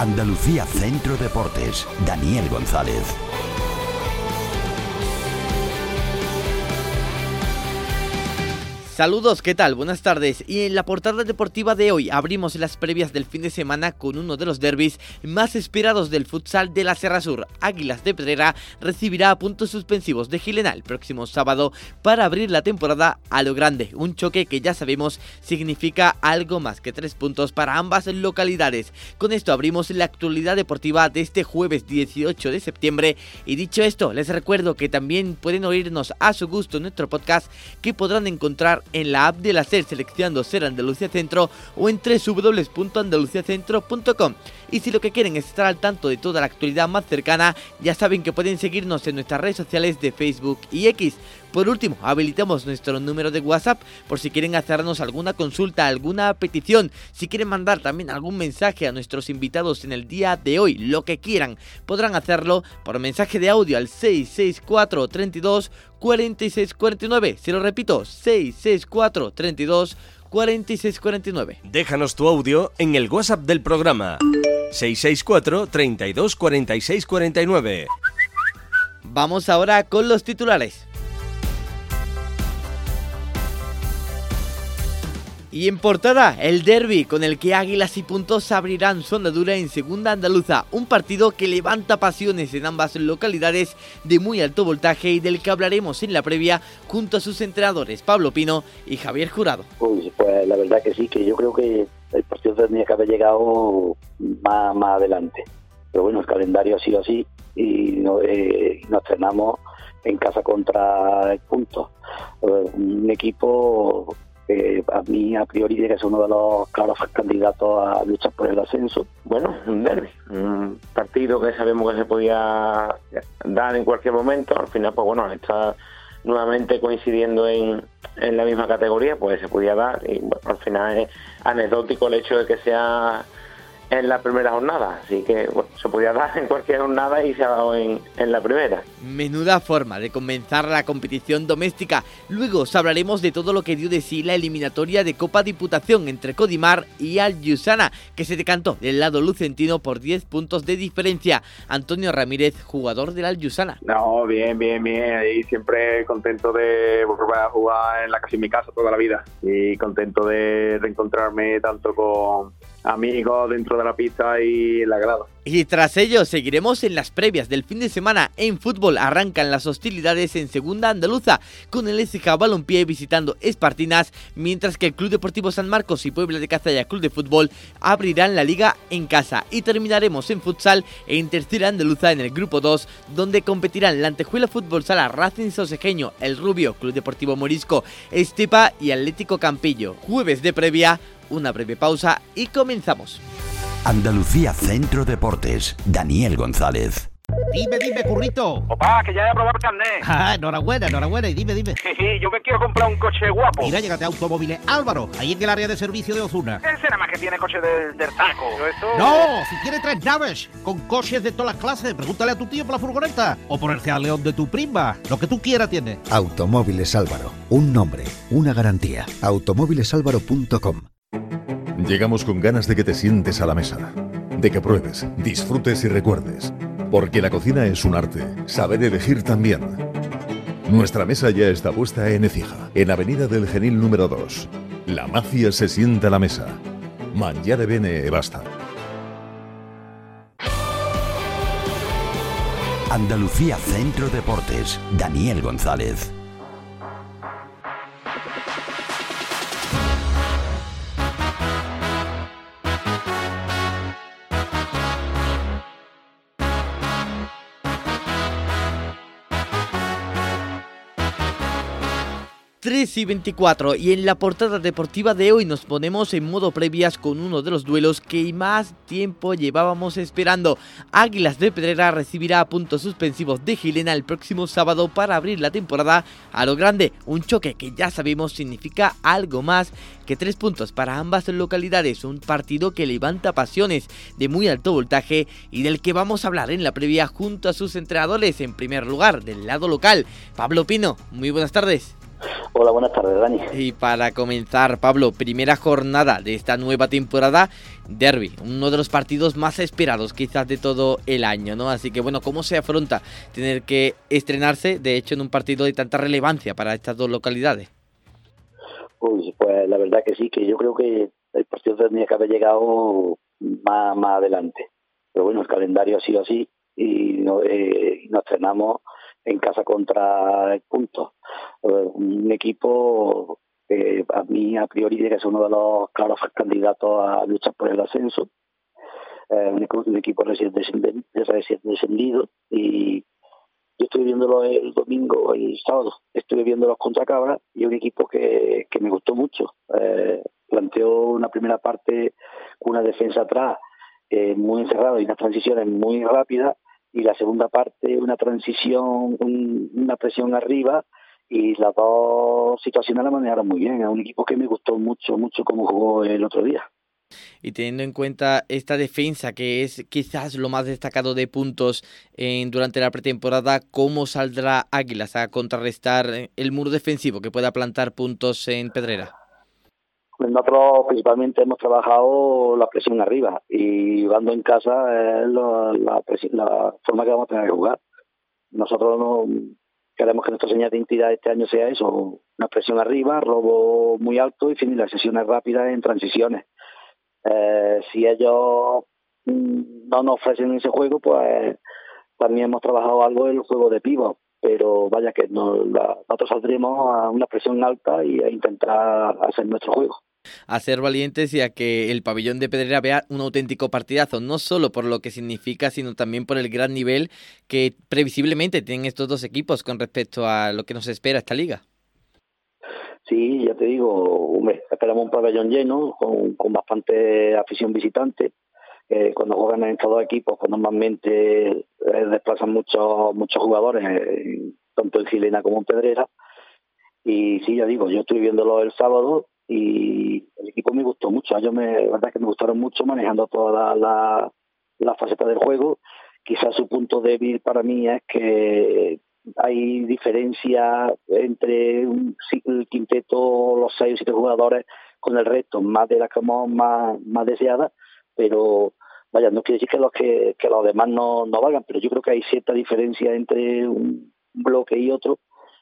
Andalucía Centro Deportes, Daniel González. Saludos, ¿qué tal? Buenas tardes. Y en la portada deportiva de hoy abrimos las previas del fin de semana con uno de los derbis más esperados del futsal de la Serra Sur. Águilas de Pedrera recibirá a puntos suspensivos de Gilena el próximo sábado para abrir la temporada a lo grande. Un choque que ya sabemos significa algo más que 3 puntos para ambas localidades. Con esto abrimos la actualidad deportiva de este jueves 18 de septiembre. Y dicho esto, les recuerdo que también pueden oírnos a su gusto en nuestro podcast, que podrán encontrar en la app de la SER seleccionando Ser Andalucía Centro o en www.andaluciacentro.com. Y si lo que quieren es estar al tanto de toda la actualidad más cercana, ya saben que pueden seguirnos en nuestras redes sociales de Facebook y X. Por último, habilitamos nuestro número de WhatsApp por si quieren hacernos alguna consulta, alguna petición, si quieren mandar también algún mensaje a nuestros invitados en el día de hoy, lo que quieran, podrán hacerlo por mensaje de audio al 664 32 46 49. Se lo repito, 664 32 46 49. Déjanos tu audio en el WhatsApp del programa 664 32 46 49. Vamos ahora con los titulares. Y en portada, el derbi con el que Águilas y Puntos abrirán su andadura en Segunda Andaluza, un partido que levanta pasiones en ambas localidades de muy alto voltaje y del que hablaremos en la previa junto a sus entrenadores Pablo Pino y Javier Jurado. Pues la verdad que sí, que yo creo que el partido tendría que haber llegado más adelante, pero bueno, el calendario ha sido así y nos estrenamos en casa contra el Puntos, un equipo que a mí a priori que es uno de los claros candidatos a luchar por el ascenso. Bueno, un derbi, un partido que sabemos que se podía dar en cualquier momento. Al final, pues bueno, está nuevamente coincidiendo en la misma categoría, pues se podía dar. Y bueno, al final es anecdótico el hecho de que sea en la primera jornada, así que bueno, se podía dar en cualquier jornada y se ha dado en la primera. Menuda forma de comenzar la competición doméstica. Luego os hablaremos de todo lo que dio de sí la eliminatoria de Copa Diputación entre Codimar y Al-Yusana, que se decantó del lado lucentino por 10 puntos de diferencia. Antonio Ramírez, jugador del Al-Yusana. No, bien, ahí siempre contento de volver a jugar casi en mi casa toda la vida y contento de reencontrarme tanto con amigos dentro de la pista y en la grada. Y tras ello seguiremos en las previas del fin de semana. En fútbol arrancan las hostilidades en Segunda Andaluza, con el SK Balompié visitando Espartinas, mientras que el Club Deportivo San Marcos y Puebla de Cazalla Club de Fútbol abrirán la liga en casa. Y terminaremos en futsal en Tercera Andaluza en el grupo 2, donde competirán la Antejuela Fútbol Sala, Racing Sosejeño, El Rubio, Club Deportivo Morisco, Estepa y Atlético Campillo. Jueves de previa, una breve pausa y comenzamos. Andalucía Centro Deportes, Daniel González. Dime, currito. Opa, que ya he aprobado el carnet. Enhorabuena, y dime. Yo me quiero comprar un coche guapo. Mira, llégate a Automóviles Álvaro, ahí en el área de servicio de Ozuna. Ese nada más que tiene coche del taco. No, si tiene 3 naves, con coches de todas las clases. Pregúntale a tu tío por la furgoneta. O por el Seat León de tu prima. Lo que tú quieras tiene. Automóviles Álvaro, un nombre, una garantía. Automóvilesalvaro.com. Llegamos con ganas de que te sientes a la mesa, de que pruebes, disfrutes y recuerdes, porque la cocina es un arte, saber elegir también. Nuestra mesa ya está puesta en Écija, en Avenida del Genil número 2. La magia se sienta a la mesa. Mangiare bene e basta. Andalucía Centro Deportes, Daniel González. Y 24 y en la portada deportiva de hoy nos ponemos en modo previas con uno de los duelos que más tiempo llevábamos esperando. Águilas de Pedrera recibirá a puntos suspensivos de Gilena el próximo sábado para abrir la temporada a lo grande, un choque que ya sabemos significa algo más que 3 puntos para ambas localidades, un partido que levanta pasiones de muy alto voltaje y del que vamos a hablar en la previa junto a sus entrenadores. En primer lugar, del lado local, Pablo Pino, muy buenas tardes. Hola, buenas tardes, Dani. Y para comenzar, Pablo, primera jornada de esta nueva temporada, Derby, uno de los partidos más esperados quizás de todo el año, ¿no? Así que bueno, ¿cómo se afronta tener que estrenarse, de hecho, en un partido de tanta relevancia para estas dos localidades? Pues la verdad que sí, que yo creo que el partido tendría que haber llegado más adelante. Pero bueno, el calendario ha sido así y nos estrenamos en casa contra el Punto. Un equipo que a mí a priori tiene que ser uno de los claros candidatos a luchar por el ascenso. Un equipo recién descendido, y yo estuve viéndolo el domingo y el sábado, estuve viéndolos contra Cabra, y un equipo que me gustó mucho. Planteó una primera parte con una defensa atrás muy encerrada y unas transiciones muy rápidas, y la segunda parte una transición, una presión arriba, y las dos situaciones la manejaron muy bien. Es un equipo que me gustó mucho cómo jugó el otro día. Y teniendo en cuenta esta defensa, que es quizás lo más destacado de puntos durante la pretemporada, ¿cómo saldrá Águilas a contrarrestar el muro defensivo que pueda plantar puntos en Pedrera? Nosotros principalmente hemos trabajado la presión arriba, y jugando en casa es la forma que vamos a tener que jugar. Nosotros no queremos que nuestra señal de identidad este año sea eso: una presión arriba, robo muy alto y finalizaciones rápidas en transiciones. Si ellos no nos ofrecen ese juego, pues también hemos trabajado algo en el juego de pivot, pero vaya que nosotros saldremos a una presión alta y a intentar hacer nuestro juego. A ser valientes y a que el pabellón de Pedrera vea un auténtico partidazo, no solo por lo que significa, sino también por el gran nivel que previsiblemente tienen estos dos equipos con respecto a lo que nos espera esta liga. Sí, ya te digo, esperamos un pabellón lleno, con bastante afición visitante. Cuando juegan en estos dos equipos, pues normalmente desplazan muchos jugadores, tanto en Gilena como en Pedrera. Y sí, ya digo, yo estuve viéndolo el sábado y el equipo me gustó mucho. La verdad es que me gustaron mucho, manejando todas las facetas del juego. Quizás su punto débil para mí es que hay diferencia entre el quinteto, los 6 o 7 jugadores, con el resto, más de las que hemos más deseadas, pero vaya, no quiere decir que los demás no valgan, pero yo creo que hay cierta diferencia entre un bloque y otro,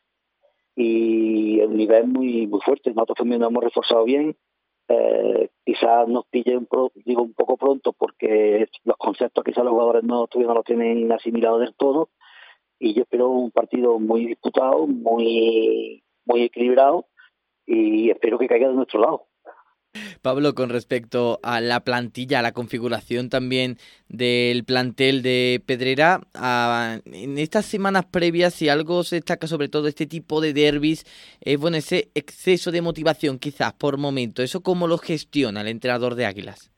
y el nivel es muy fuerte. Nosotros también nos hemos reforzado bien. Quizás nos pille un poco pronto, porque los conceptos quizás los jugadores todavía no los tienen asimilados del todo, y yo espero un partido muy disputado, muy equilibrado, y espero que caiga de nuestro lado. Pablo, con respecto a la plantilla, a la configuración también del plantel de Pedrera, en estas semanas previas, si algo se destaca sobre todo este tipo de derbis, es ese exceso de motivación quizás por momento. ¿Eso cómo lo gestiona el entrenador de Águilas?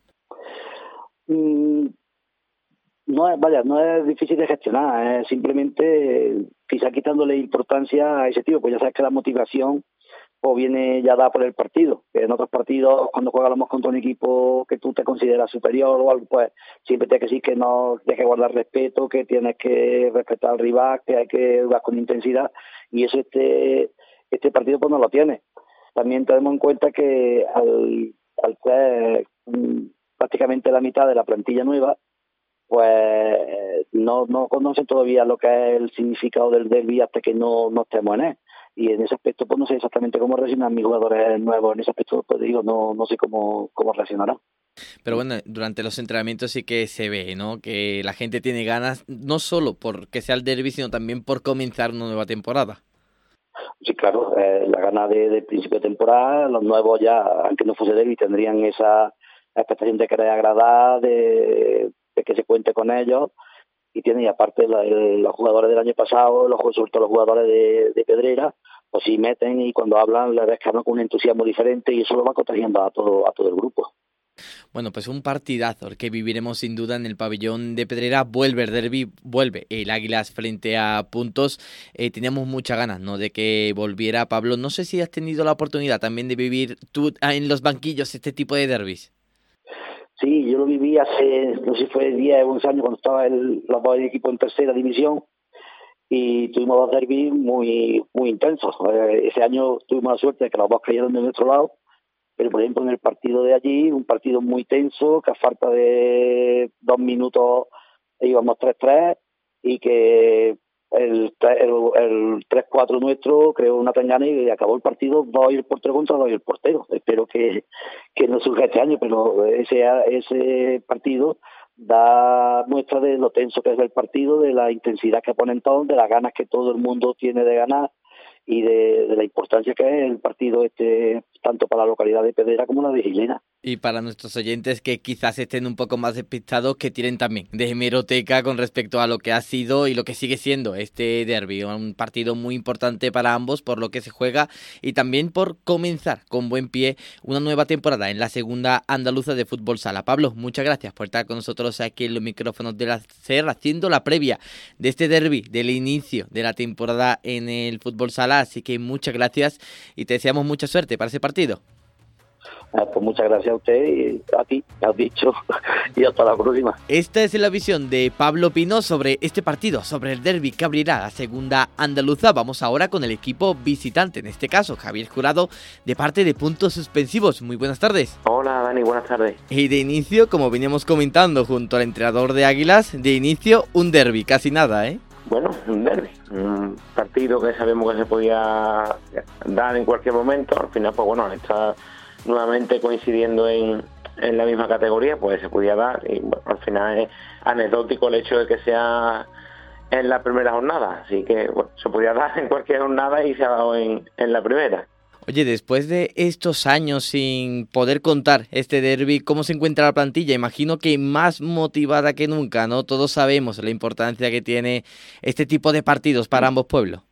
No es difícil de gestionar, es simplemente quizá quitándole importancia a ese tipo, pues ya sabes que la motivación o viene ya dada por el partido, que en otros partidos, cuando jugamos contra un equipo que tú te consideras superior o algo, pues siempre tienes que decir que no tienes que guardar respeto, que tienes que respetar al rival, que hay que jugar con intensidad, y eso este partido pues no lo tiene. También tenemos en cuenta que al ser prácticamente la mitad de la plantilla nueva, pues no conocen todavía lo que es el significado del derbi hasta que no estemos en él. Y en ese aspecto pues no sé exactamente cómo reaccionan mis jugadores nuevos. En ese aspecto pues digo, no sé cómo reaccionarán. Pero bueno, durante los entrenamientos sí que se ve, ¿no?, que la gente tiene ganas, no solo porque sea el derbi, sino también por comenzar una nueva temporada. Sí, claro, la gana de principio de temporada. Los nuevos ya, aunque no fuese derbi, tendrían esa expectación de querer agradar, de que se cuente con ellos. Y tiene, y aparte los jugadores del año pasado, sobre todo los jugadores de Pedrera, pues sí meten, y cuando hablan la verdad es que hablan con un entusiasmo diferente, y eso lo va contagiando a todo el grupo. Bueno, pues un partidazo el que viviremos sin duda en el pabellón de Pedrera. Vuelve el derbi, vuelve el Águilas frente a Puntos. Teníamos muchas ganas, ¿no?, de que volviera. Pablo, no sé si has tenido la oportunidad también de vivir tú en los banquillos este tipo de derbis. Sí, yo lo viví hace, no sé si fue 10 o 11 años, cuando estaba los dos equipos en tercera división, y tuvimos dos derbis muy intensos. Ese año tuvimos la suerte de que los dos cayeron de nuestro lado, pero por ejemplo en el partido de allí, un partido muy tenso, que a falta de 2 minutos íbamos 3-3 y que el 3-4 nuestro creó una tangana y acabó el partido 2 y el portero contra 2 y el portero. Espero que no surja este año, pero ese partido da muestra de lo tenso que es el partido, de la intensidad que ponen todos, de las ganas que todo el mundo tiene de ganar y de la importancia que es el partido tanto para la localidad de Pedrera como la de Gilena. Y para nuestros oyentes que quizás estén un poco más despistados, que tienen también de hemeroteca con respecto a lo que ha sido y lo que sigue siendo este derbi, un partido muy importante para ambos por lo que se juega y también por comenzar con buen pie una nueva temporada en la segunda andaluza de fútbol sala. Pablo, muchas gracias por estar con nosotros aquí en los micrófonos de la SER haciendo la previa de este derbi, del inicio de la temporada en el fútbol sala, así que muchas gracias y te deseamos mucha suerte para ese partido. Pues muchas gracias a usted y a ti, me has dicho, y hasta la próxima. Esta es la visión de Pablo Pino sobre este partido, sobre el derbi que abrirá la segunda andaluza. Vamos ahora con el equipo visitante, en este caso Javier Jurado, de parte de Puntos Suspensivos. Muy buenas tardes. Hola Dani, buenas tardes. Y de inicio, como veníamos comentando junto al entrenador de Águilas, de inicio un derbi, casi nada, ¿eh? Bueno, un derbi, un partido que sabemos que se podía dar en cualquier momento. Al final, pues bueno, está nuevamente coincidiendo en la misma categoría, pues se podía dar y bueno, al final es anecdótico el hecho de que sea en la primera jornada, así que bueno, se podía dar en cualquier jornada y se ha dado en la primera. Oye, después de estos años sin poder contar este derbi, ¿cómo se encuentra la plantilla? Imagino que más motivada que nunca, ¿no? Todos sabemos la importancia que tiene este tipo de partidos para ambos pueblos.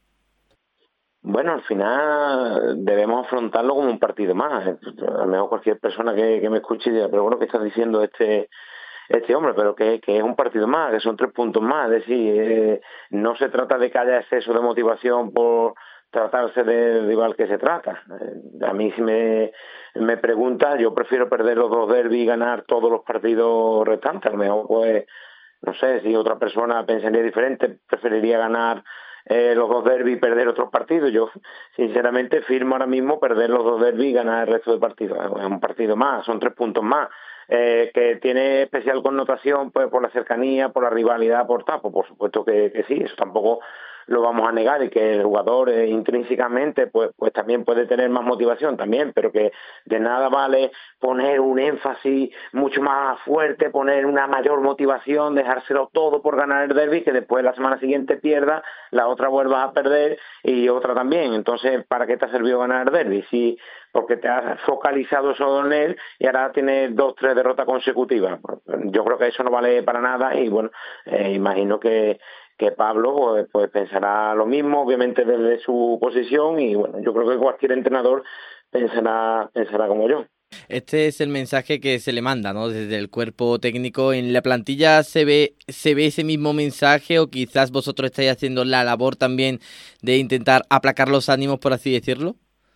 Bueno, al final debemos afrontarlo como un partido más. A lo mejor cualquier persona que me escuche dirá, pero bueno, ¿qué está diciendo este hombre? Pero que es un partido más, que son 3 puntos más. Es decir, no se trata de que haya exceso de motivación por tratarse del rival que se trata. A mí si me pregunta, yo prefiero perder los 2 derbis y ganar todos los partidos restantes. A lo mejor, pues, no sé, si otra persona pensaría diferente, preferiría ganar los 2 derbis y perder otros partidos. Yo sinceramente firmo ahora mismo perder los 2 derbis y ganar el resto de partidos. Es un partido más, son 3 puntos más, que tiene especial connotación pues por la cercanía, por la rivalidad, por por supuesto que sí, eso tampoco lo vamos a negar, y que el jugador intrínsecamente pues también puede tener más motivación también, pero que de nada vale poner un énfasis mucho más fuerte, poner una mayor motivación, dejárselo todo por ganar el derbi, que después la semana siguiente pierda, la otra vuelvas a perder y otra también. Entonces, ¿para qué te ha servido ganar el derbi? Si porque te has focalizado solo en él y ahora tienes 2-3 derrotas consecutivas. Yo creo que eso no vale para nada y bueno, imagino que Pablo pues pensará lo mismo, obviamente desde su posición, y bueno, yo creo que cualquier entrenador pensará como yo. Este es el mensaje que se le manda, ¿no? Desde el cuerpo técnico. ¿En la plantilla se ve ese mismo mensaje o quizás vosotros estáis haciendo la labor también de intentar aplacar los ánimos, por así decirlo?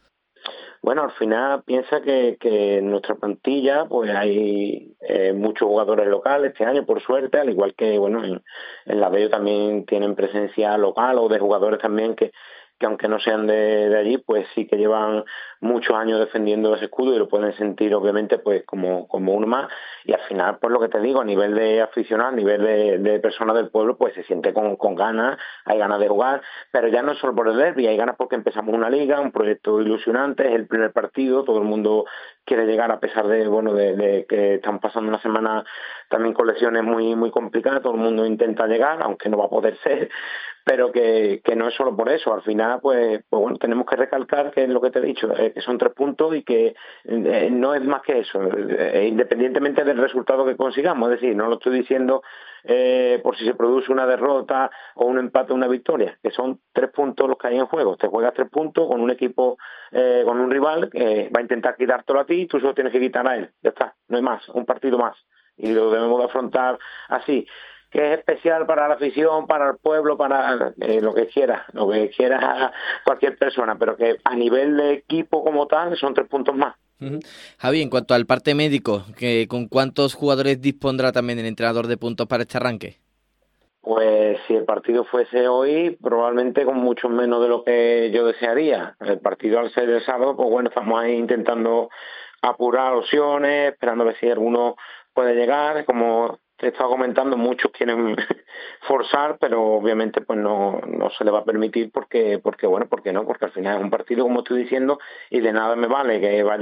Bueno, al final piensa que en nuestra plantilla pues hay muchos jugadores locales este año, por suerte, al igual que bueno en la Bello también tienen presencia local, o de jugadores también que aunque no sean de allí, pues sí que llevan muchos años defendiendo ese escudo y lo pueden sentir obviamente pues como uno más, y al final pues lo que te digo, a nivel de aficionado, a nivel de personas del pueblo, pues se siente con ganas, hay ganas de jugar, pero ya no es solo por el derbi, hay ganas porque empezamos una liga, un proyecto ilusionante, es el primer partido, todo el mundo quiere llegar a pesar de que estamos pasando una semana también con lesiones muy muy complicadas, todo el mundo intenta llegar, aunque no va a poder ser, pero que no es solo por eso. Al final pues bueno, tenemos que recalcar que es lo que te he dicho, que son 3 puntos y que no es más que eso, independientemente del resultado que consigamos. Es decir, no lo estoy diciendo por si se produce una derrota o un empate o una victoria, que son 3 puntos los que hay en juego. Te juegas 3 puntos con un equipo, con un rival que va a intentar quitártelo a ti y tú solo tienes que quitar a él, ya está, no hay más, un partido más, y lo debemos de afrontar así, que es especial para la afición, para el pueblo, para lo que quiera cualquier persona, pero que a nivel de equipo como tal son 3 puntos más. Javi, en cuanto al parte médico, ¿con cuántos jugadores dispondrá también el entrenador de Puntos para este arranque? Pues si el partido fuese hoy, probablemente con mucho menos de lo que yo desearía. El partido al ser el sábado, pues bueno, estamos ahí intentando apurar opciones, esperando a ver si alguno puede llegar. Como te he estado comentando, muchos quieren forzar, pero obviamente pues no se le va a permitir porque bueno, porque no, porque al final es un partido, como estoy diciendo, y de nada me vale que se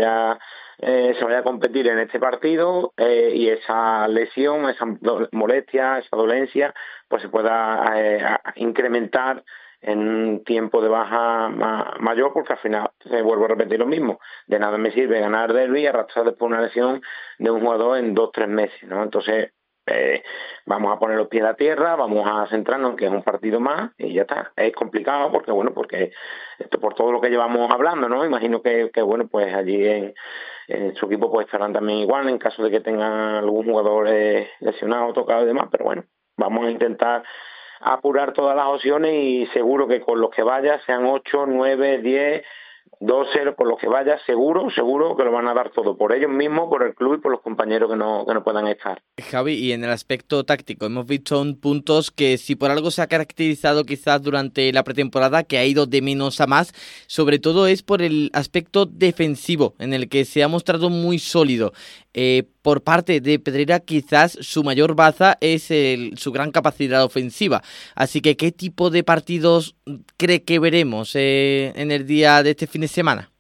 vaya a competir en este partido y esa lesión, esa molestia, esa dolencia, pues se pueda incrementar en un tiempo de baja mayor, porque al final se vuelve a repetir lo mismo. De nada me sirve ganar derbi y arrastrar después una lesión de un jugador en 2-3 meses, ¿no? Entonces vamos a poner los pies a la tierra, vamos a centrarnos en que es un partido más y ya está. Es complicado porque esto por todo lo que llevamos hablando, ¿no? Imagino que bueno, pues allí en su equipo pues estarán también igual en caso de que tengan algún jugador lesionado, tocado y demás, pero bueno, vamos a intentar apurar todas las opciones y seguro que con los que vaya, sean 8, 9, 10, 12, con los que vaya, seguro que lo van a dar todo, por ellos mismos, por el club y por los compañeros que no puedan estar. Javi, y en el aspecto táctico, hemos visto puntos que si por algo se ha caracterizado quizás durante la pretemporada, que ha ido de menos a más, sobre todo es por el aspecto defensivo, en el que se ha mostrado muy sólido. Por parte de Pedrera, quizás su mayor baza es su gran capacidad ofensiva. Así que, ¿qué tipo de partidos cree que veremos en el día de este fin de semana?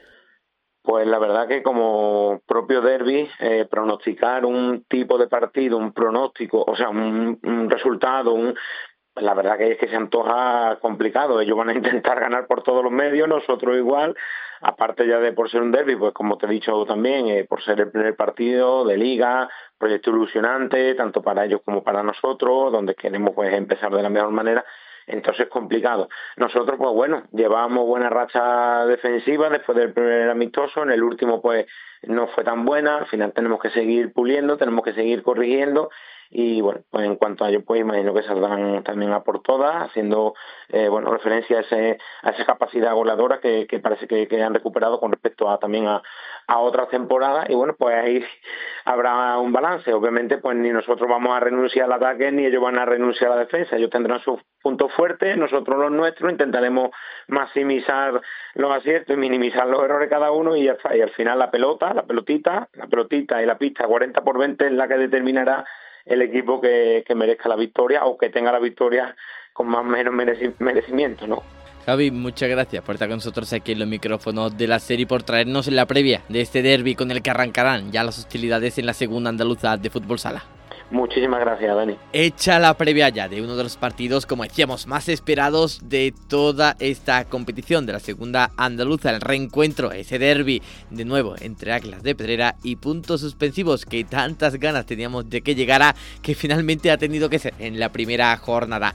Pues la verdad que como propio derbi, pronosticar un tipo de partido, un pronóstico, o sea, un resultado, la verdad que es que se antoja complicado. Ellos van a intentar ganar por todos los medios, nosotros igual, aparte ya de por ser un derbi, pues como te he dicho también, por ser el primer partido de liga, proyecto ilusionante, tanto para ellos como para nosotros, donde queremos pues empezar de la mejor manera. Entonces es complicado. Nosotros, pues bueno, llevábamos buena racha defensiva después del primer amistoso. En el último, pues no fue tan buena. Al final tenemos que seguir puliendo, tenemos que seguir corrigiendo. Y bueno, pues en cuanto a ello, pues imagino que saldrán también a por todas, haciendo referencia a esa capacidad goleadora que parece que han recuperado con respecto a también a otras temporadas. Y bueno, pues ahí habrá un balance. Obviamente, pues ni nosotros vamos a renunciar al ataque, ni ellos van a renunciar a la defensa. Ellos tendrán sus puntos fuertes, nosotros los nuestros. Intentaremos maximizar los aciertos y minimizar los errores cada uno y ya está. Y al final la pelotita y la pista 40-20 es la que determinará el equipo que merezca la victoria o que tenga la victoria con más o menos merecimiento, ¿no? Javi, muchas gracias por estar con nosotros aquí en los micrófonos de la serie y por traernos en la previa de este derbi con el que arrancarán ya las hostilidades en la segunda andaluza de fútbol sala. Muchísimas gracias, Dani. Hecha la previa ya de uno de los partidos, como decíamos, más esperados de toda esta competición de la segunda andaluza, el reencuentro, ese derbi de nuevo entre Águilas de Pedrera y puntos suspensivos que tantas ganas teníamos de que llegara, que finalmente ha tenido que ser en la primera jornada.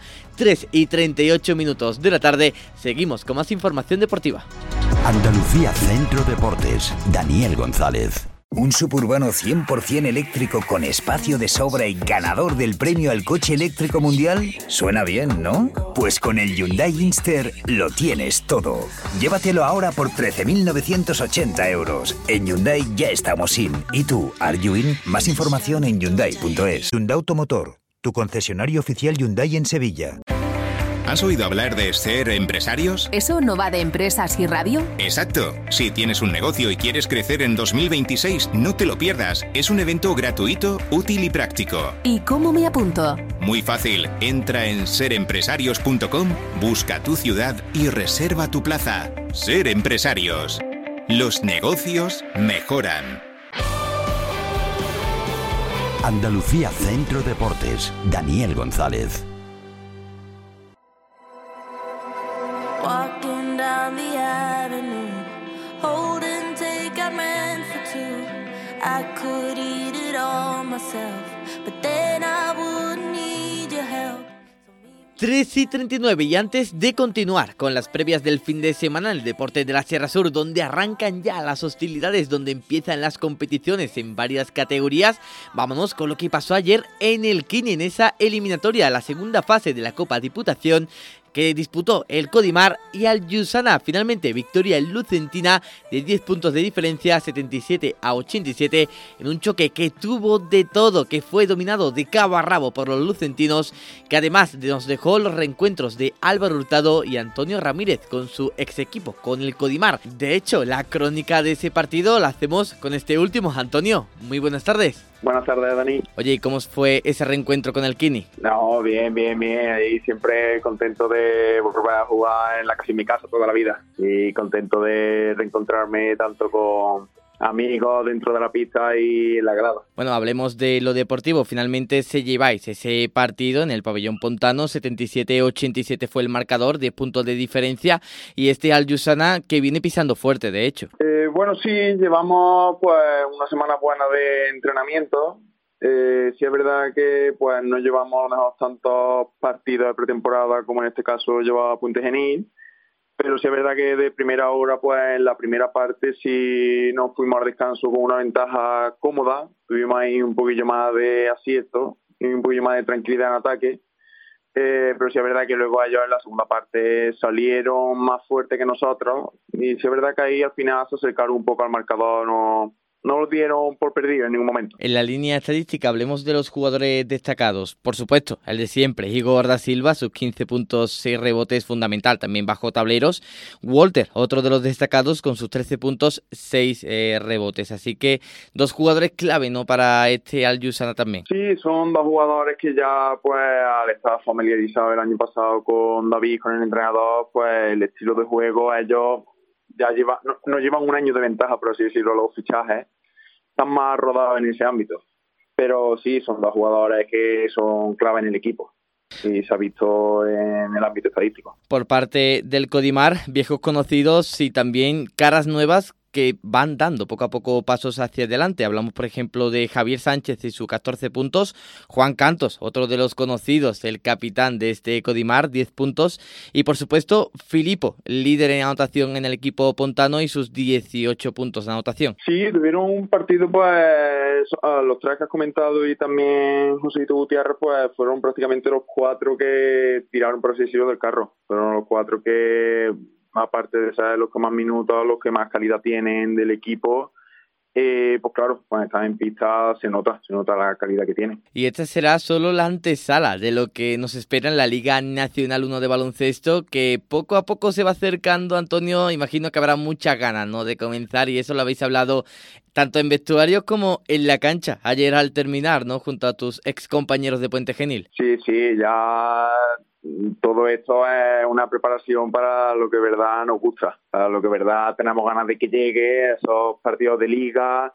3:38 de la tarde, seguimos con más información deportiva. Andalucía Centro Deportes, Daniel González. Un suburbano 100% eléctrico con espacio de sobra y ganador del premio al coche eléctrico mundial. Suena bien, ¿no? Pues con el Hyundai Inster lo tienes todo. Llévatelo ahora por 13.980 euros. En Hyundai ya estamos in. ¿Y tú, are you in? Más información en Hyundai.es. Hyundai Automotor, tu concesionario oficial Hyundai en Sevilla. ¿Has oído hablar de Ser Empresarios? ¿Eso no va de empresas y radio? Exacto. Si tienes un negocio y quieres crecer en 2026, no te lo pierdas. Es un evento gratuito, útil y práctico. ¿Y cómo me apunto? Muy fácil. Entra en serempresarios.com, busca tu ciudad y reserva tu plaza. Ser Empresarios. Los negocios mejoran. Andalucía Centro Deportes, Daniel González. Walking down the avenue, holding take I meant for two. I could eat it all myself, but then I wouldn't need your help. 3:39 y antes de continuar con las previas del fin de semana en el deporte de la Sierra Sur, donde arrancan ya las hostilidades, donde empiezan las competiciones en varias categorías, vámonos con lo que pasó ayer en el Kini, en esa eliminatoria, la segunda fase de la Copa Diputación, que disputó el Codimar y Al Yusana. Finalmente, victoria lucentina de 10 puntos de diferencia, 77-87, en un choque que tuvo de todo, que fue dominado de cabo a rabo por los lucentinos, que además nos dejó los reencuentros de Álvaro Hurtado y Antonio Ramírez con su ex equipo, con el Codimar. De hecho, la crónica de ese partido la hacemos con este último. Antonio, muy buenas tardes. Buenas tardes, Dani. Oye, ¿y cómo fue ese reencuentro con el Kini? No, bien. Ahí siempre contento de volver a jugar en mi casa toda la vida. Y contento de reencontrarme tanto con amigos dentro de la pista y en la grada. Bueno, hablemos de lo deportivo. Finalmente se lleváis ese partido en el pabellón Pontano, 77-87 fue el marcador, 10 puntos de diferencia, y este Al Yusana que viene pisando fuerte, de hecho. Bueno, sí, llevamos pues una semana buena de entrenamiento. Sí es verdad que pues no llevamos a lo mejor tantos partidos de pretemporada como en este caso llevaba Puente Genil, pero sí es verdad que de primera hora, pues en la primera parte sí nos fuimos al descanso con una ventaja cómoda, tuvimos ahí un poquillo más de acierto y un poquillo más de tranquilidad en ataque, pero sí es verdad que luego ellos en la segunda parte salieron más fuertes que nosotros y sí es verdad que ahí al final se acercaron un poco al marcador, no lo dieron por perdido en ningún momento. En la línea estadística hablemos de los jugadores destacados. Por supuesto, el de siempre, Igor da Silva, sus 15 puntos, 6 rebotes, fundamental, también bajo tableros. Walter, otro de los destacados, con sus 13 puntos, 6 rebotes. Así que 2 jugadores clave, ¿no?, para este Al Yusana también. Sí, son 2 jugadores que ya, pues, al estar familiarizados el año pasado con David, con el entrenador, pues el estilo de juego, ellos ya no llevan un año de ventaja, por así decirlo, los fichajes, están más rodados en ese ámbito. Pero sí, son 2 jugadores que son clave en el equipo y se ha visto en el ámbito estadístico. Por parte del Codimar, viejos conocidos y también caras nuevas que van dando poco a poco pasos hacia adelante. Hablamos, por ejemplo, de Javier Sánchez y sus 14 puntos, Juan Cantos, otro de los conocidos, el capitán de este Codimar, 10 puntos, y por supuesto, Filipo, líder en anotación en el equipo pontano y sus 18 puntos de anotación. Sí, tuvieron un partido, pues, los 3 que has comentado y también Joséito Gutiérrez, pues, fueron prácticamente los 4 que tiraron, por así decirlo, del carro. Fueron los 4 que, aparte de ser los que más minutos, los que más calidad tienen del equipo, pues claro, cuando están en pista se nota la calidad que tienen. Y esta será solo la antesala de lo que nos espera en la Liga Nacional 1 de baloncesto, que poco a poco se va acercando, Antonio. Imagino que habrá muchas ganas, ¿no?, de comenzar, y eso lo habéis hablado tanto en vestuarios como en la cancha ayer al terminar, ¿no?, junto a tus ex compañeros de Puente Genil. Sí, ya todo esto es una preparación para lo que de verdad nos gusta, para lo que de verdad tenemos ganas de que llegue, esos partidos de liga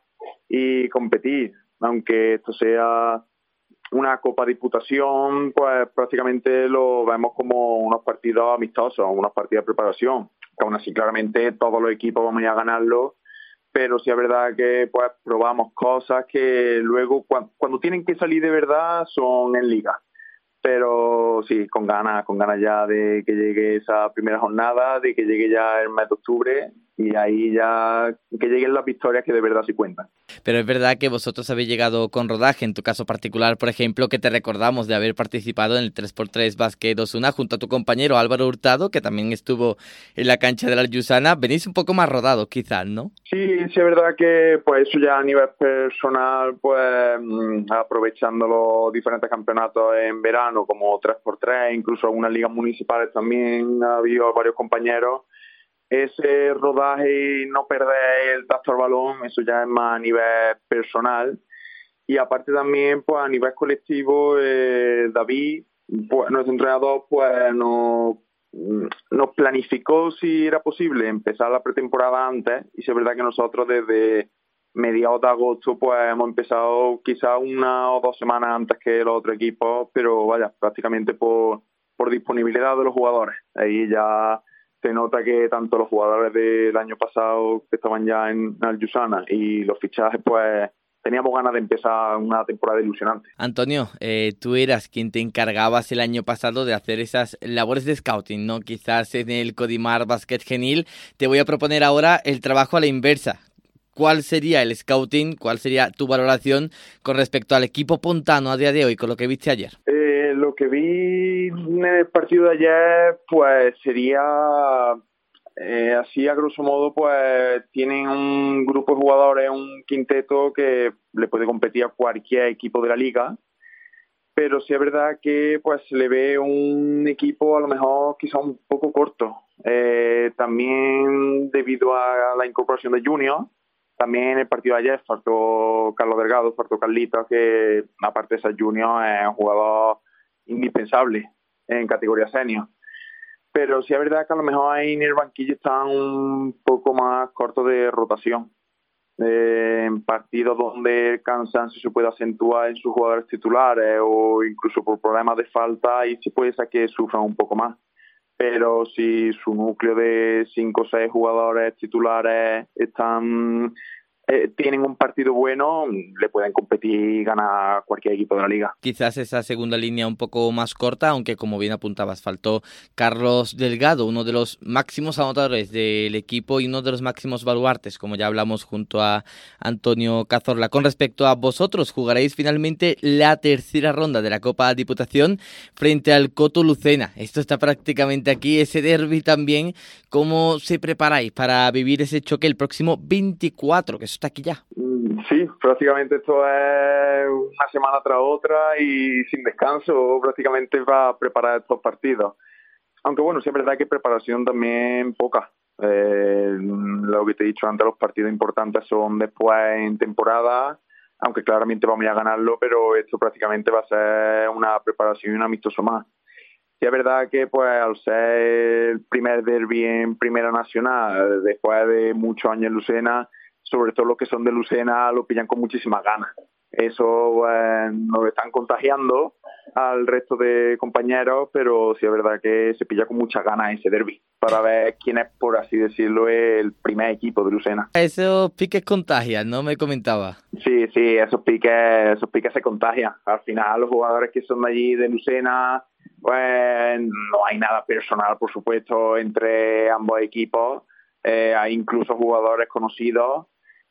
y competir. Aunque esto sea una Copa Diputación, pues prácticamente lo vemos como unos partidos amistosos, unos partidos de preparación. Aún así, claramente todos los equipos vamos a ir a ganarlo, pero sí es verdad que pues probamos cosas que luego cuando tienen que salir de verdad son en liga. Pero sí, con ganas ya de que llegue esa primera jornada, de que llegue ya el mes de octubre y ahí ya que lleguen las victorias que de verdad sí cuentan. Pero es verdad que vosotros habéis llegado con rodaje, en tu caso particular, por ejemplo, que te recordamos de haber participado en el 3x3 Básquet Osuna junto a tu compañero Álvaro Hurtado, que también estuvo en la cancha de la Yusana. Venís un poco más rodados quizás, ¿no? Sí, es verdad que pues eso ya a nivel personal, pues aprovechando los diferentes campeonatos en verano como 3x3, incluso algunas ligas municipales también ha habido varios compañeros. Ese rodaje y no perder el tacto al balón, eso ya es más a nivel personal. Y aparte también, pues a nivel colectivo, David, pues, nuestro entrenador, pues nos planificó si era posible empezar la pretemporada antes. Y sí es verdad que nosotros desde mediados de agosto pues hemos empezado quizás 1 o 2 semanas antes que los otros equipos, pero vaya, prácticamente por disponibilidad de los jugadores. Ahí ya se nota que tanto los jugadores del año pasado que estaban ya en Al Yusana y los fichajes, pues teníamos ganas de empezar una temporada ilusionante. Antonio, tú eras quien te encargabas el año pasado de hacer esas labores de scouting, ¿no? Quizás en el Codimar Básquet Genil. Te voy a proponer ahora el trabajo a la inversa. ¿Cuál sería el scouting? ¿Cuál sería tu valoración con respecto al equipo pontano a día de hoy, con lo que viste ayer? Lo que vi en el partido de ayer, pues sería así a grosso modo, pues tienen un grupo de jugadores, un quinteto que le puede competir a cualquier equipo de la liga, pero sí es verdad que pues se le ve un equipo a lo mejor quizá un poco corto, también debido a la incorporación de Junior. También en el partido de ayer faltó Carlos Delgado, faltó Carlitos, que aparte de ser Junior es un jugador indispensable en categoría senior. Pero sí es verdad que a lo mejor ahí en el banquillo están un poco más cortos de rotación. En partidos donde el cansancio se puede acentuar en sus jugadores titulares o incluso por problemas de falta, ahí sí puede ser que sufran un poco más. Pero si su núcleo de 5 o 6 jugadores titulares tienen un partido bueno, le pueden competir y ganar cualquier equipo de la liga. Quizás esa segunda línea un poco más corta, aunque como bien apuntabas, faltó Carlos Delgado, uno de los máximos anotadores del equipo y uno de los máximos baluartes, como ya hablamos junto a Antonio Cazorla. Con respecto a vosotros, jugaréis finalmente la tercera ronda de la Copa Diputación frente al Coto Lucena. Esto está prácticamente aquí, ese derbi también. ¿Cómo se preparáis para vivir ese choque el próximo 24, que eso está aquí ya? Sí, prácticamente esto es una semana tras otra y sin descanso prácticamente para preparar estos partidos. Aunque bueno, sí es verdad que preparación también poca. Lo que te he dicho antes, los partidos importantes son después en temporada, aunque claramente vamos a ganarlo, pero esto prácticamente va a ser una preparación y un amistoso más. Sí es verdad que pues al ser el primer derbi en Primera Nacional, después de muchos años en Lucena, sobre todo los que son de Lucena lo pillan con muchísimas ganas. Eso nos están contagiando al resto de compañeros, pero sí es verdad que se pilla con muchas ganas ese derbi para ver quién es, por así decirlo, el primer equipo de Lucena. Esos piques contagian, ¿no? Me comentaba. Sí, esos piques se contagian. Al final los jugadores que son de allí de Lucena, pues no hay nada personal, por supuesto, entre ambos equipos. Hay incluso jugadores conocidos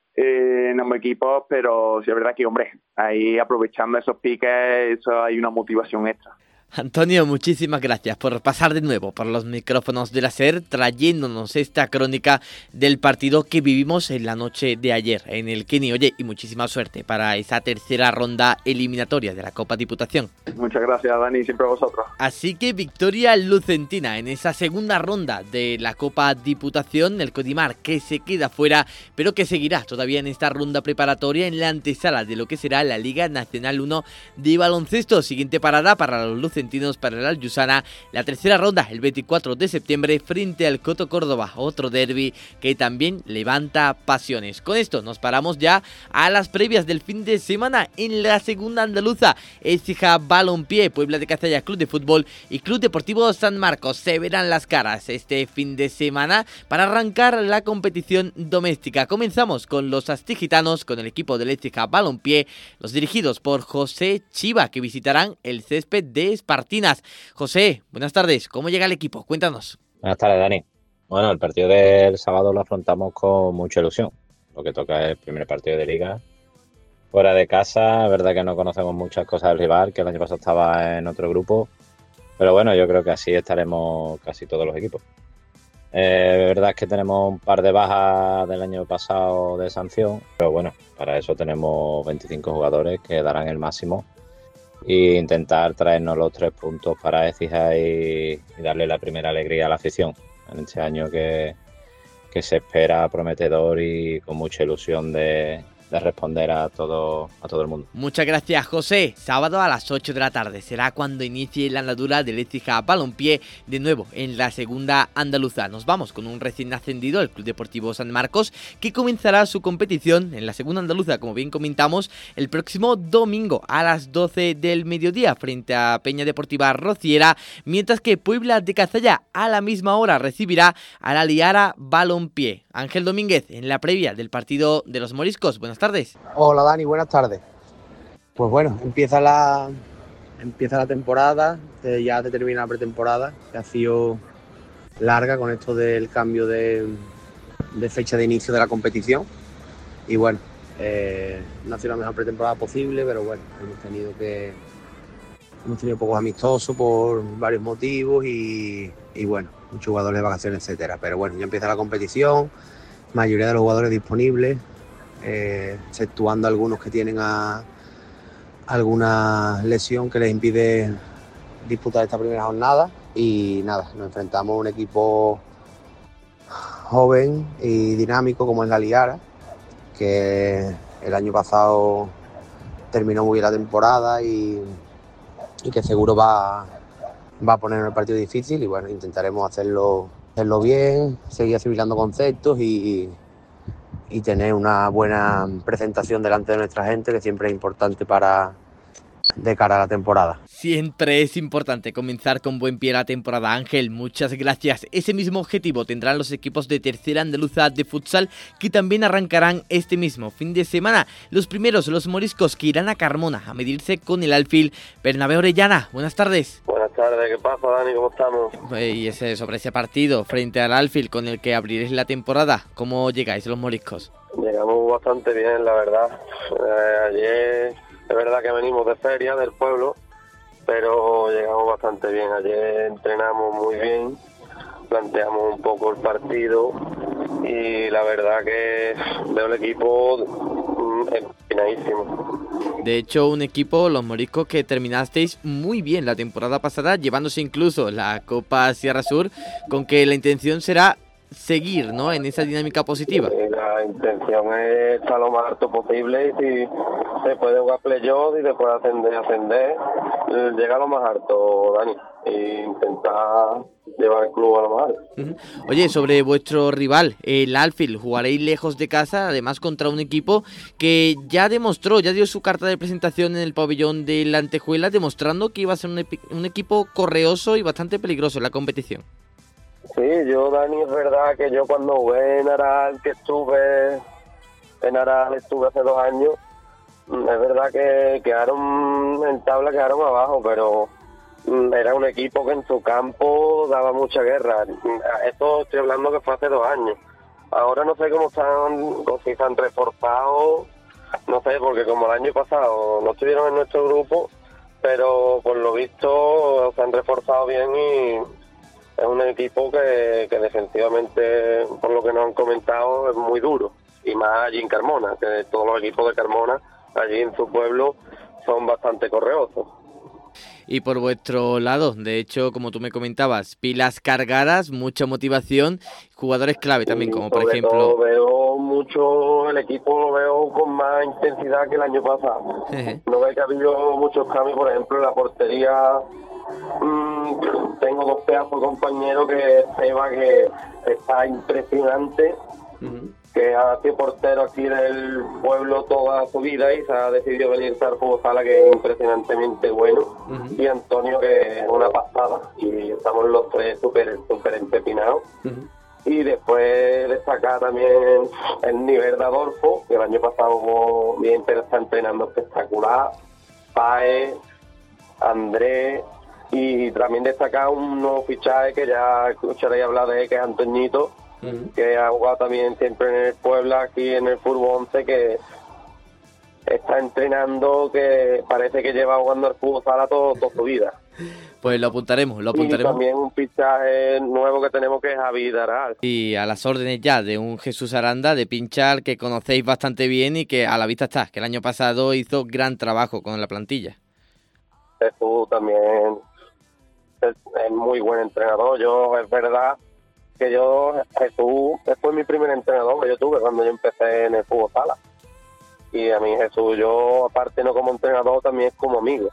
en ambos equipos, pero sí es verdad que, hombre, ahí aprovechando esos piques, eso hay una motivación extra. Antonio, muchísimas gracias por pasar de nuevo por los micrófonos de la SER, trayéndonos esta crónica del partido que vivimos en la noche de ayer en el Kenny. Oye, y muchísima suerte para esa tercera ronda eliminatoria de la Copa Diputación. Muchas gracias, Dani, siempre a vosotros. Así que victoria lucentina en esa segunda ronda de la Copa Diputación, el Codimar que se queda fuera, pero que seguirá todavía en esta ronda preparatoria en la antesala de lo que será la Liga Nacional 1 de baloncesto. Siguiente parada para los lucentinos, para el Aljusana, la tercera ronda el 24 de septiembre frente al Coto Córdoba, otro derbi que también levanta pasiones. Con esto nos paramos ya a las previas del fin de semana en la segunda andaluza. Écija Balompié, Puebla de Cazalla Club de Fútbol y Club Deportivo San Marcos se verán las caras este fin de semana para arrancar la competición doméstica. Comenzamos con los astigitanos, con el equipo del Écija Balompié, los dirigidos por José Chiva, que visitarán el césped de Espartinas. José, buenas tardes, ¿cómo llega el equipo? Cuéntanos. Buenas tardes, Dani. Bueno, el partido del sábado lo afrontamos con mucha ilusión. Lo que toca es el primer partido de liga. Fuera de casa, es verdad que no conocemos muchas cosas del rival, que el año pasado estaba en otro grupo. Pero bueno, yo creo que así estaremos casi todos los equipos. Verdad es que tenemos un par de bajas del año pasado de sanción, pero bueno, para eso tenemos 25 jugadores que darán el máximo e intentar traernos los 3 puntos para Écija y darle la primera alegría a la afición en este año que se espera prometedor y con mucha ilusión de responder a todo el mundo. Muchas gracias, José. Sábado a las 8 de la tarde será cuando inicie la andadura del Écija Balompié de nuevo en la segunda andaluza. Nos vamos con un recién ascendido, el Club Deportivo San Marcos, que comenzará su competición en la segunda andaluza, como bien comentamos, el próximo domingo a las 12 del mediodía frente a Peña Deportiva Rociera, mientras que Puebla de Cazalla a la misma hora recibirá a la Liara Balompié. Ángel Domínguez en la previa del partido de los moriscos. Buenas tardes. Hola Dani, buenas tardes. Pues bueno, empieza la temporada, ya te termina la pretemporada, que ha sido larga con esto del cambio de fecha de inicio de la competición. Y bueno, no ha sido la mejor pretemporada posible, pero bueno, hemos tenido que hemos tenido pocos amistosos por varios motivos y bueno, muchos jugadores de vacaciones, etcétera. Pero bueno, ya empieza la competición, mayoría de los jugadores disponibles, exceptuando algunos que tienen alguna lesión que les impide disputar esta primera jornada. Y nada, nos enfrentamos a un equipo joven y dinámico como es la Liara, que el año pasado terminó muy bien la temporada y que seguro va a poner el partido difícil y bueno, intentaremos hacerlo bien, seguir asimilando conceptos y tener una buena presentación delante de nuestra gente, que siempre es importante de cara a la temporada. Siempre es importante comenzar con buen pie la temporada. Ángel, muchas gracias. Ese mismo objetivo tendrán los equipos de Tercera Andaluza de futsal, que también arrancarán este mismo fin de semana. Los primeros, los moriscos, que irán a Carmona a medirse con el Alfil. Bernabé Orellana, buenas tardes. Buenas tardes, ¿qué pasa, Dani? ¿Cómo estamos? Y sobre ese partido frente al Alfil con el que abriréis la temporada, ¿cómo llegáis los moriscos? Llegamos bastante bien, la verdad. Ayer es verdad que venimos de feria del pueblo, pero llegamos bastante bien. Ayer entrenamos muy bien, planteamos un poco el partido y la verdad que veo el equipo empinadísimo. De hecho, un equipo, los moriscos, que terminasteis muy bien la temporada pasada, llevándose incluso la Copa Sierra Sur, con que la intención será seguir, ¿no?, en esa dinámica positiva. La intención es estar lo más alto posible y si se puede jugar playoff y después ascender, llegar a lo más alto, Dani, e intentar llevar el club a lo más alto. Oye, sobre vuestro rival, el Alfil, jugaréis lejos de casa, además contra un equipo que ya dio su carta de presentación en el pabellón de la Antejuela, demostrando que iba a ser un equipo correoso y bastante peligroso en la competición. Sí, Dani, es verdad que yo cuando jugué en Aral, estuve hace 2 años, es verdad que quedaron en tabla, quedaron abajo, pero era un equipo que en su campo daba mucha guerra. Esto estoy hablando que fue hace 2 años. Ahora no sé cómo están, si están reforzados, no sé, porque como el año pasado no estuvieron en nuestro grupo, pero por lo visto se han reforzado bien y es un equipo que defensivamente, por lo que nos han comentado, es muy duro. Y más allí en Carmona, que todos los equipos de Carmona, allí en su pueblo, son bastante correosos. Y por vuestro lado, de hecho, como tú me comentabas, pilas cargadas, mucha motivación, jugadores clave también, como por ejemplo... Veo mucho, el equipo lo veo con más intensidad que el año pasado. No veo que ha habido muchos cambios, por ejemplo, en la portería... tengo 2 pedazos de compañeros que Seba, que está impresionante, que ha sido portero aquí del pueblo toda su vida y se ha decidido venir al fútbol sala, que es impresionantemente bueno, y Antonio, que es una pasada, y estamos los 3 súper empepinados. Y después destacar también el nivel de Adolfo, que el año pasado bien está entrenando espectacular, Pae, Andrés. Y también destacar un nuevo fichaje que ya escucharéis hablar de él, que es Antoñito, que ha jugado también siempre en el Puebla, aquí en el Fútbol 11, que está entrenando, que parece que lleva jugando al fútbol sala toda su vida. Pues lo apuntaremos. Y también un fichaje nuevo que tenemos, que es Javi Daral. Y a las órdenes ya de un Jesús Aranda de Pinchal, que conocéis bastante bien y que a la vista está, que el año pasado hizo gran trabajo con la plantilla. Jesús también es muy buen entrenador. Es verdad que Jesús fue mi primer entrenador que yo tuve cuando yo empecé en el fútbol sala. Y a mí Jesús, yo aparte no como entrenador, también es como amigo.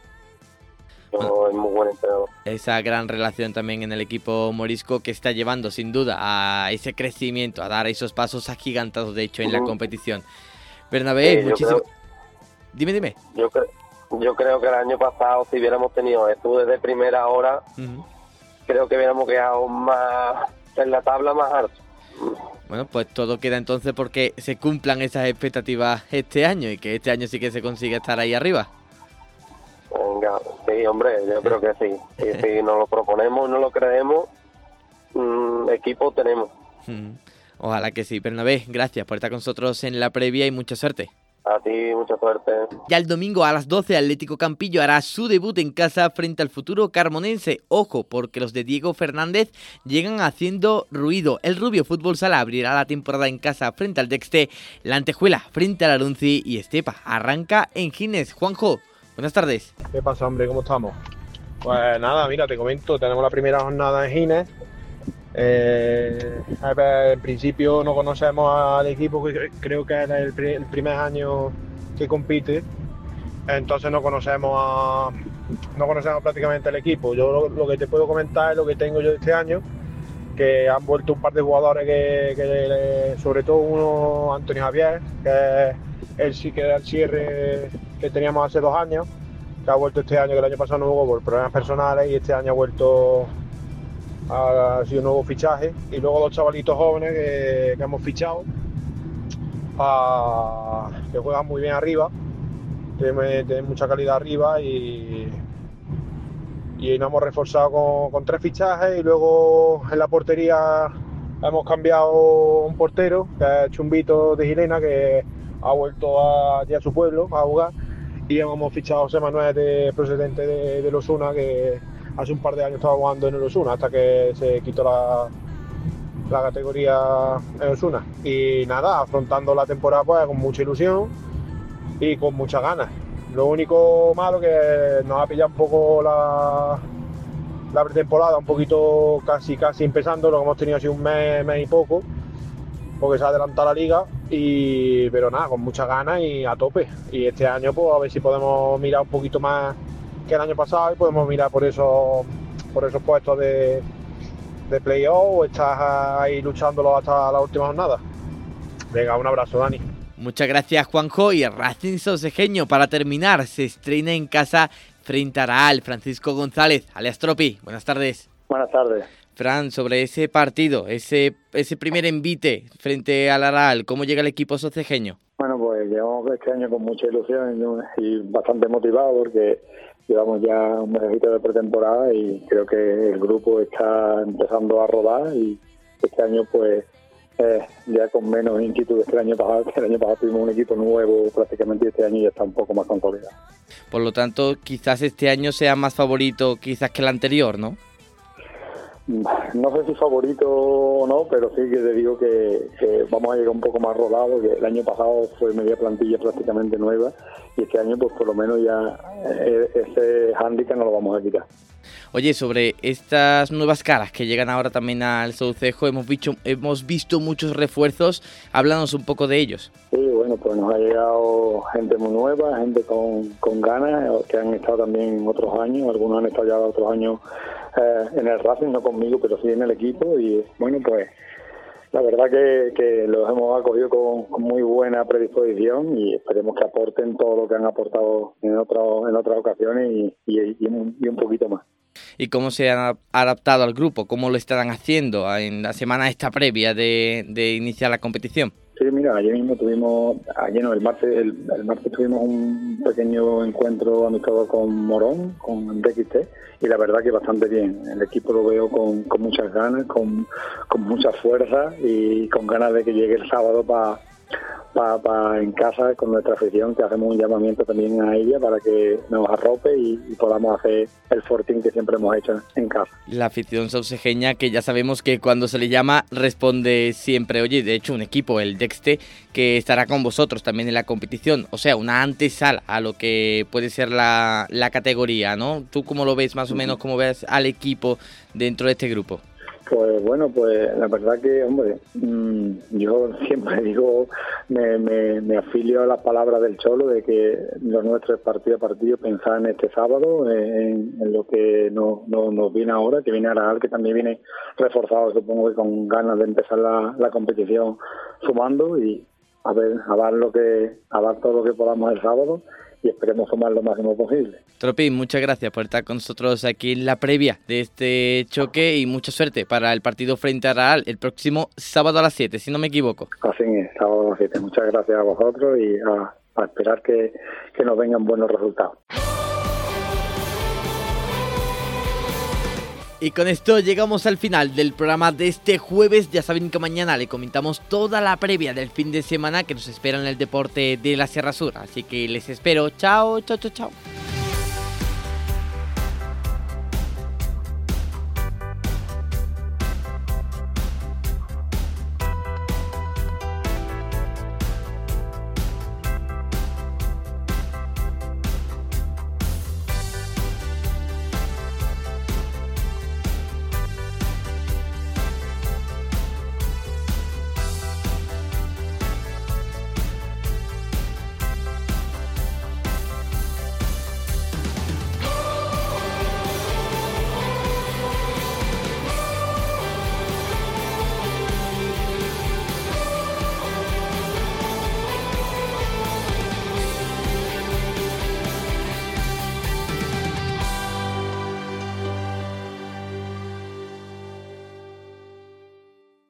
Es muy buen entrenador. Esa gran relación también en el equipo morisco, que está llevando sin duda a ese crecimiento, a dar esos pasos agigantados, de hecho, en la competición. Bernabé, muchísimo... Dime. Yo creo que el año pasado, si hubiéramos tenido esto desde primera hora, creo que hubiéramos quedado más en la tabla más alto. Bueno, pues todo queda entonces porque se cumplan esas expectativas este año y que este año sí que se consiga estar ahí arriba. Venga, sí, hombre, yo creo que sí. Y si nos lo proponemos, no lo creemos, equipo tenemos. Ojalá que sí. Bernabé, gracias por estar con nosotros en la previa y mucha suerte. A ti, mucha suerte. Ya el domingo a las 12 Atlético Campillo hará su debut en casa frente al futuro carmonense. Ojo, porque los de Diego Fernández llegan haciendo ruido. El Rubio Fútbol Sala abrirá la temporada en casa frente al Dexte, la Antejuela frente al Arunci y Estepa arranca en Gines. Juanjo, buenas tardes. ¿Qué pasa, hombre? ¿Cómo estamos? Pues nada, mira, te comento, tenemos la primera jornada en Gines. En principio no conocemos al equipo, que creo que es el primer año que compite, entonces no conocemos prácticamente el equipo. Yo lo que te puedo comentar es lo que tengo yo de este año, que han vuelto un par de jugadores que sobre todo uno, Antonio Javier, que era el cierre que teníamos hace 2 años, que ha vuelto este año, que el año pasado no jugó por problemas personales y este año ha vuelto. Ha sido un nuevo fichaje, y luego 2 chavalitos jóvenes que hemos fichado, que juegan muy bien arriba, tienen mucha calidad arriba, y nos hemos reforzado con 3 fichajes, y luego en la portería hemos cambiado un portero, que es Chumbito de Gilena, que ha vuelto allí a su pueblo a jugar, y hemos fichado a José Manuel, procedente de Osuna, que hace un par de años estaba jugando en el Osuna hasta que se quitó la categoría en Osuna. Y nada, afrontando la temporada pues con mucha ilusión y con muchas ganas. Lo único malo que nos ha pillado un poco la pretemporada, un poquito casi empezando, lo que hemos tenido así un mes y poco, porque se ha adelantado la liga, pero nada, con muchas ganas y a tope. Y este año pues a ver si podemos mirar un poquito más que el año pasado y podemos mirar por esos puestos de playoff, o estás ahí luchándolo hasta la última jornada. Venga, un abrazo, Dani. Muchas gracias, Juanjo. Y el Racing Saucejeño, para terminar, se estrena en casa frente a Araal. Francisco González, alias Tropi, buenas tardes. Buenas tardes. Fran, sobre ese partido, ese primer envite frente al Araal, ¿cómo llega el equipo saucejeño? Bueno, pues llevamos este año con mucha ilusión y bastante motivado, porque llevamos ya un mesecito de pretemporada y creo que el grupo está empezando a rodar, y este año pues ya con menos inquietud que el año pasado. El año pasado tuvimos un equipo nuevo prácticamente, y este año ya está un poco más consolidado. Por lo tanto, quizás este año sea más favorito quizás que el anterior, ¿no? No sé si favorito o no, pero sí que te digo que vamos a llegar un poco más rodados, que el año pasado fue media plantilla prácticamente nueva, y este año pues por lo menos ya ese hándicap no lo vamos a quitar. Oye, sobre estas nuevas caras que llegan ahora también al Saucejo, hemos visto muchos refuerzos. Háblanos un poco de ellos. Sí, bueno, pues nos ha llegado gente muy nueva, gente con ganas, que han estado también otros años. Algunos han estado ya otros años en el Racing, no conmigo, pero sí en el equipo. Y bueno, pues la verdad que los hemos acogido con muy buena predisposición, y esperemos que aporten todo lo que han aportado en otras ocasiones y un poquito más. ¿Y cómo se han adaptado al grupo? ¿Cómo lo estarán haciendo en la semana esta previa de iniciar la competición? Sí, mira, ayer mismo el martes tuvimos un pequeño encuentro amistoso con Morón, con DXT, y la verdad que bastante bien. El equipo lo veo con muchas ganas, con mucha fuerza, y con ganas de que llegue el sábado para en casa con nuestra afición, que hacemos un llamamiento también a ella para que nos arrope y podamos hacer el fortín que siempre hemos hecho en casa. La afición saucejeña, que ya sabemos que cuando se le llama responde siempre. Oye, de hecho un equipo, el Dexte, que estará con vosotros también en la competición, o sea, una antesala a lo que puede ser la categoría, ¿no? ¿Tú cómo lo ves más o menos, cómo ves al equipo dentro de este grupo? Pues bueno, pues la verdad que, hombre, yo siempre digo, me afilio a las palabras del Cholo, de que lo nuestro es partido a partido, pensar en este sábado, en lo que nos viene ahora, que viene Araal, que también viene reforzado, supongo que con ganas de empezar la competición sumando, y a dar todo lo que podamos el sábado, y esperemos sumar lo máximo posible. Tropi, muchas gracias por estar con nosotros aquí en la previa de este choque, y mucha suerte para el partido frente a Araal el próximo sábado a las 7, si no me equivoco. Así es, sábado a las 7. Muchas gracias a vosotros, y a esperar que nos vengan buenos resultados. Y con esto llegamos al final del programa de este jueves. Ya saben que mañana le comentamos toda la previa del fin de semana que nos espera en el deporte de la Sierra Sur. Así que les espero. Chao, chao, chao, chao.